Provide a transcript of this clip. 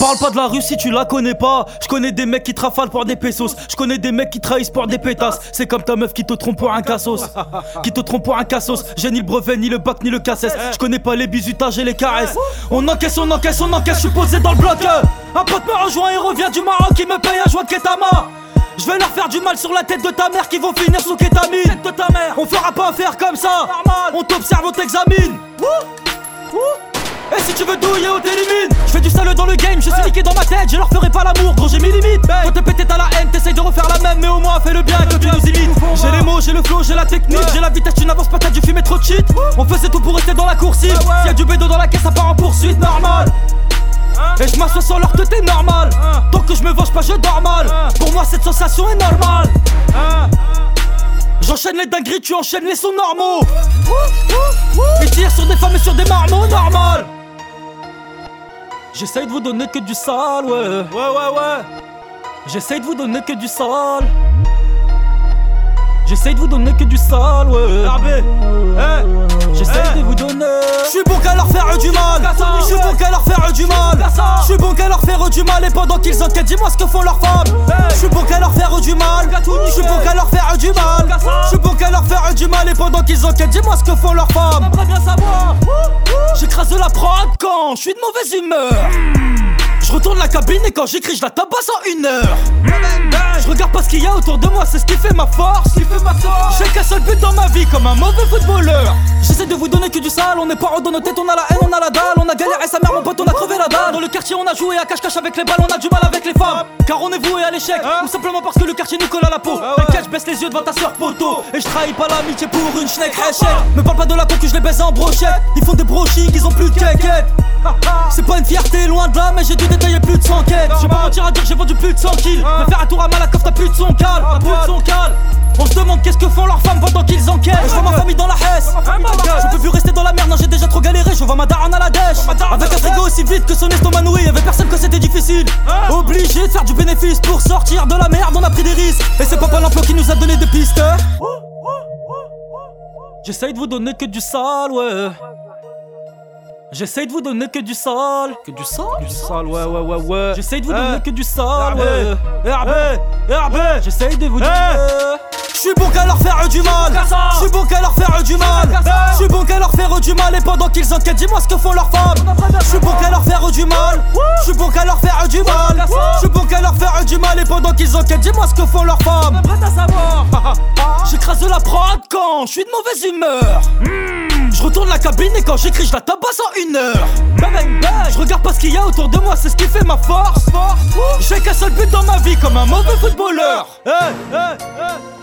Parle pas de la Russie, tu la connais pas. Je connais des mecs qui te rafalent pour des pesos. Je connais des mecs qui trahissent pour des pétasses. C'est comme ta meuf qui te trompe pour un cassos. Qui te trompe pour un cassos. J'ai ni le brevet, ni le bac, ni le casses. Je connais pas les bisutages et les caresses. On encaisse, je suis posé dans le bloc. Un pote me rejoint et revient du Maroc. Il me paye un joint de Ketama. Je vais leur faire du mal sur la tête de ta mère qui vont finir sous kétamine. Tête de ta mère. On fera pas affaire comme ça. Normal. On t'observe, on t'examine. Et si tu veux douiller, on t'élimine. Je fais du sale dans le game, je suis niqué dans ma tête. Je leur ferai pas l'amour, gros j'ai mes limites. Quand t'es pété t'as la haine, t'essayes de refaire la même. Mais au moins fais le bien que tu nous imites. J'ai les mots, j'ai le flow, j'ai la technique. J'ai la vitesse, tu n'avances pas, t'as dû fumer trop de shit. On faisait tout pour rester dans la coursive. S'il y a du bédo dans la caisse, ça part en poursuite, normal. Et je m'assois sur leur tête, t'es normal. Tant que je me venge pas, je dors mal. Pour moi cette sensation est normale. J'enchaîne les dingueries, tu enchaînes les sons normaux. Ils tirent sur des femmes et sur des marmots, normal. J'essaye de vous donner que du sale, ouais. J'essaye de vous donner que du sale. J'essaye de vous donner que du sale, ouais. J'essaye de vous donner. J'suis bon qu'à leur faire du mal. J'suis bon qu'à leur faire du mal. J'suis bon qu'à leur faire du mal. Et pendant qu'ils enquêtent, dis-moi ce que font leurs femmes. J'suis bon qu'à leur faire du mal. J'suis bon qu'à leur faire du mal. J'suis bon qu'à leur faire du mal. Et pendant qu'ils enquêtent, dis-moi ce que font leurs femmes. J'aimerais bien savoir. J'écrase la prod quand j'suis de mauvaise humeur. Je retourne la cabine et quand j'écris je la tabasse en 1 heure. Je regarde pas ce qu'il y a autour de moi, c'est ce qui fait ma force. J'ai qu'un seul but dans ma vie comme un mauvais footballeur. J'essaie de vous donner que du sale, on est pas dans nos têtes, on a la haine, on a la dalle. On a galéré sa mère mon pote, on a crevé la dalle. Dans le quartier on a joué à cache-cache avec les balles, on a du mal avec les femmes. Car on est voué à l'échec, ou simplement parce que le quartier nous colle à la peau. T'inquiète, je baisse les yeux devant ta soeur poteau. Et je trahis pas l'amitié pour une schneck échec. Me parle pas de la peau que je les baise en brochette. Ils font des brochings, ils ont plus de quéquettes. C'est pas une fierté, loin de là, mais j'ai dû détailler plus de 100 quêtes. Je vais pas mentir à dire que j'ai vendu plus de 100 kills. Me faire un tour à Malakoff, t'as plus de son cal. On se demande qu'est-ce que font leurs femmes pendant qu'ils enquêtent. Je vois ma famille dans la hesse. Je peux plus rester dans la merde, non j'ai déjà trop galéré. Je vois ma daronne à la dèche. Avec un frigo aussi vite que son estomac noué. Y'avait personne que c'était difficile. Obligé de faire du bénéfice pour sortir de la merde, on a pris des risques. Et c'est pas l'emploi qui nous a donné des pistes. J'essaye de vous donner que du sale, ouais. J'essaye de vous donner que du sale. Que du sale? Du sale, ouais. J'essaye de vous donner que du sale, ouais. RB. J'essaye de vous donner. J'suis bon qu'à leur faire du mal. J'suis bon qu'à leur faire du mal. J'suis bon qu'à leur faire du mal. Et pendant qu'ils enquêtent, dis-moi ce que font leurs femmes. J'suis bon qu'à leur faire du mal. J'suis bon qu'à leur faire du mal. J'suis bon qu'à leur faire du mal. Et pendant qu'ils enquêtent, dis-moi ce que font leurs femmes. J'écrase la prod quand j'suis de mauvaise humeur. Je retourne la cabine et quand j'écris je la tabasse en 1 heure. Je regarde pas ce qu'il y a autour de moi, c'est ce qui fait ma force. J'ai qu'un seul but dans ma vie comme un mauvais footballeur.